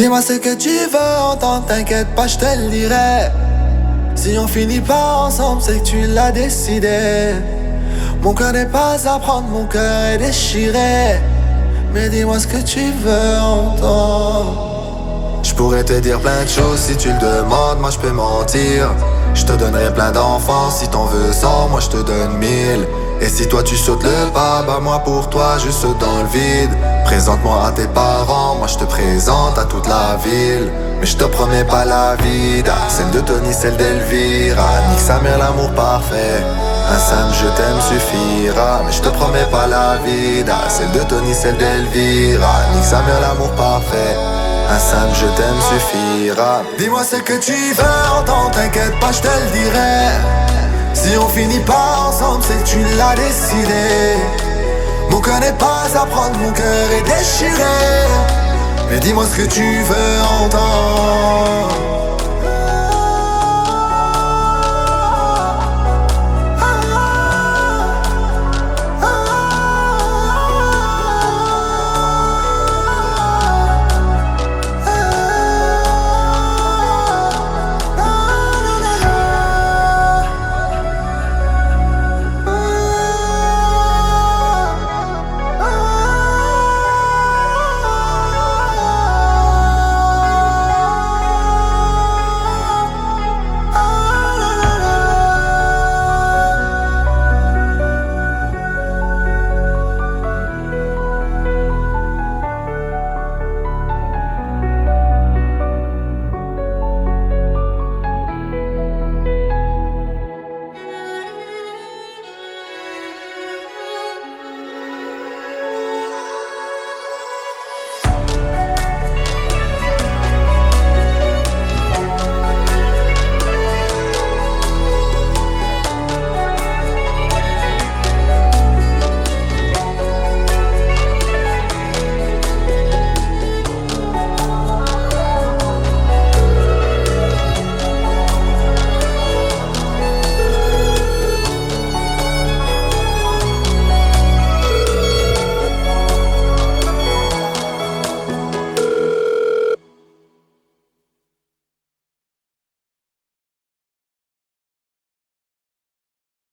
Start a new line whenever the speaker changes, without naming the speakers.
Dis-moi ce que tu veux entendre, t'inquiète pas, je te le dirai. Si on finit pas ensemble, c'est que tu l'as décidé. Mon cœur n'est pas à prendre, mon cœur est déchiré. Mais dis-moi ce que tu veux entendre. Je pourrais te dire plein de choses si tu le demandes, moi je peux mentir. Je te donnerai plein d'enfants, si t'en veux 100, moi je te donne 1000. Et si toi tu sautes le pas, bah moi pour toi je saute dans le vide. Présente-moi à tes parents, moi je te présente à toute la ville. Mais je te promets pas la vida, celle de Tony, celle d'Elvira. Nique sa mère, l'amour parfait, un simple je t'aime suffira. Mais je te promets pas la vida, celle de Tony, celle d'Elvira. Nique sa mère, l'amour parfait, un simple je t'aime suffira. Dis-moi ce que tu veux entendre, t'inquiète pas, je te le dirai. Si on finit pas ensemble, c'est que tu l'as décidé. Mon cœur n'est pas à prendre, mon cœur est déchiré. Mais dis-moi ce que tu veux entendre.